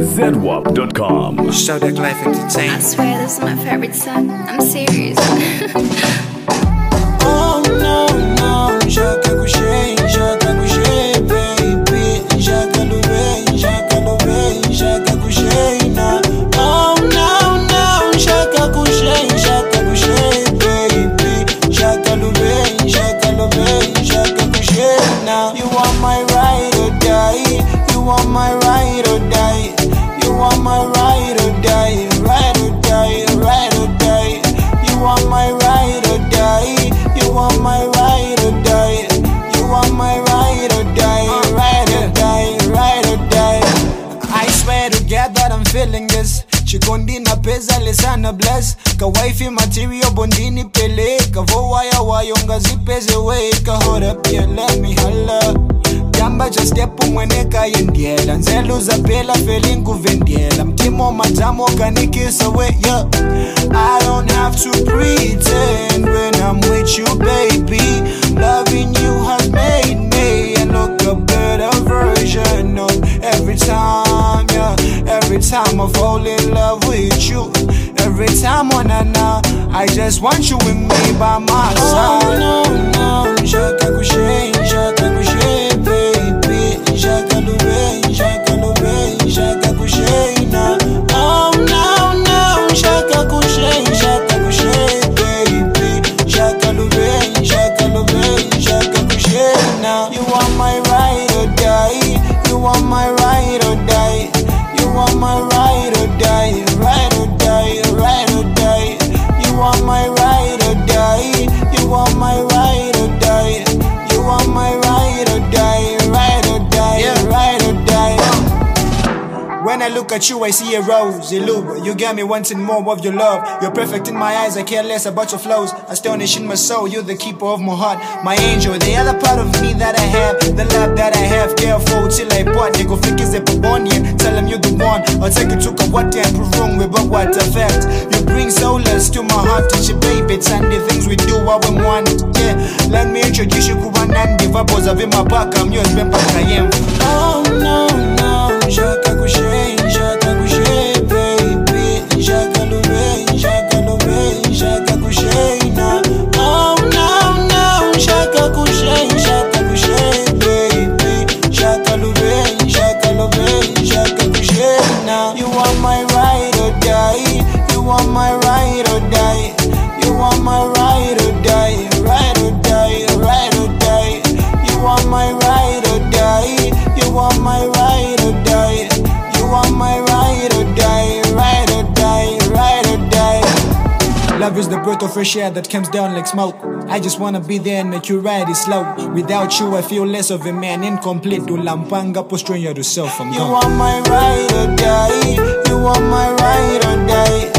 ZWAP.com. Showdeck Life Entertainment. I swear this is my favorite song. I'm serious. Oh no, no, já que couché, baby. Já que lovei, na. Oh no, no, já que couché, baby. Já que lovei, na. You are my ride or die. You are my ride or die. You are my ride or die. Ride or die, ride or die. You are my ride or die. You are my ride or die. You are my ride or die. Ride or die, ride or die. I swear to God that I'm feeling this. Chikondina pesa lesana bless. Ka wifey material bondini pele. Ka vo waya wayonga zipeze weka. Hold up, yeah, let me holla. Jamba just step umweneka yendiela. Nzeluza pela feeling kuvendiela. Mtimo matamo kanikisa we, yeah. I don't have to pretend when I'm with you, baby. Loving you has made me and look a better version of every time, yeah. Every time I fall in love with you. Every time on and I just want you with me by my side. Oh no, no, jaka couché, baby. Jaka couché, na. Oh no, no, jaka couché, baby. Jaka couché, na. You are my ride or die. You are my ride or die. You are my ride or die. Ride or die, ride or die. You are my ride or die. You are my ride or die. You are my ride or die. Ride or die, ride or die. When I look at you, I see a rose, a lube. You got me wanting more of your love. You're perfect in my eyes, I care less about your flows. Astonish in my soul, you're the keeper of my heart. My angel, the other part of me that I have. The love that I have, careful till I part. You go flick is a babonian, tell him you're the one. I'll take you to Kawati and prove wrong with what effect. You bring solace to my heart, touch it, baby. It's and the things we do, what we want. Yeah, let me introduce you to one and the vapors of my back. I'm yours, Ben Pakayem. Oh no, no, Jaka couché, baby. Jaka couché, na. Oh no, no, Jaka couché, baby. Jaka couché, na. You are my ride or die. You are my ride or die. You are my ride or die. Ride or die, ride or die. You are my ride or die. You are my ride or die. You are my ride or die. Ride or die, ride or die. Love is the breath of fresh air that comes down like smoke. I just wanna be there and make you ride it slow. Without you I feel less of a man, incomplete. Ulampanga posture yourself, I'm gone. You are my ride or die. You are my ride or die.